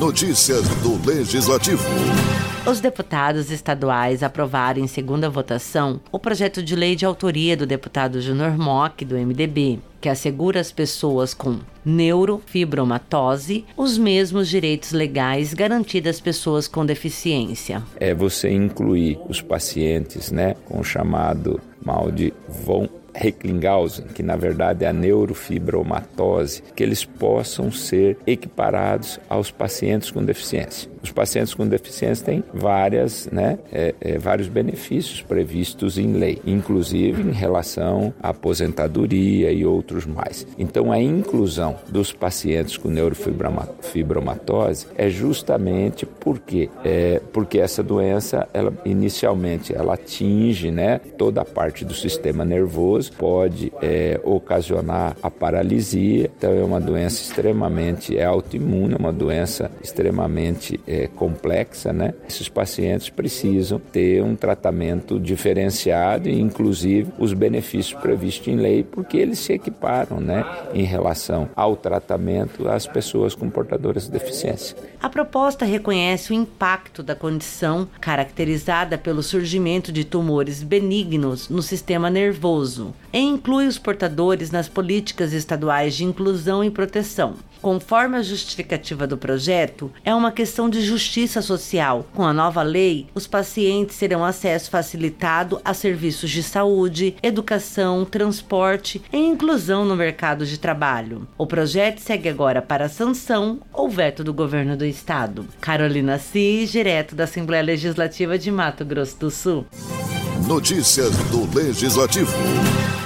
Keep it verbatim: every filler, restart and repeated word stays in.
Notícias do Legislativo. Os deputados estaduais aprovaram em segunda votação o projeto de lei de autoria do deputado Júnior Mock, do M D B, que assegura às pessoas com neurofibromatose os mesmos direitos legais garantidos às pessoas com deficiência. É você incluir os pacientes, né, com o chamado mal de von Recklinghausen, que na verdade é a neurofibromatose, que eles possam ser equiparados aos pacientes com deficiência. Os pacientes com deficiência têm várias, né, é, é, vários benefícios previstos em lei, inclusive em relação à aposentadoria e outros mais. Então, a inclusão dos pacientes com neurofibromatose é justamente porque, é, porque essa doença, ela, inicialmente, ela atinge, né, toda a parte do sistema nervoso, pode é, ocasionar a paralisia. Então, é uma doença extremamente é autoimune, é uma doença extremamente É, complexa, né? Esses pacientes precisam ter um tratamento diferenciado e, inclusive, os benefícios previstos em lei, porque eles se equiparam, né, em relação ao tratamento às pessoas com portadoras de deficiência. A proposta reconhece o impacto da condição caracterizada pelo surgimento de tumores benignos no sistema nervoso e inclui os portadores nas políticas estaduais de inclusão e proteção. Conforme a justificativa do projeto, é uma questão de justiça social. Com a nova lei, os pacientes terão acesso facilitado a serviços de saúde, educação, transporte e inclusão no mercado de trabalho. O projeto segue agora para a sanção ou veto do governo do estado. Carolina Cis, direto da Assembleia Legislativa de Mato Grosso do Sul. Notícias do Legislativo.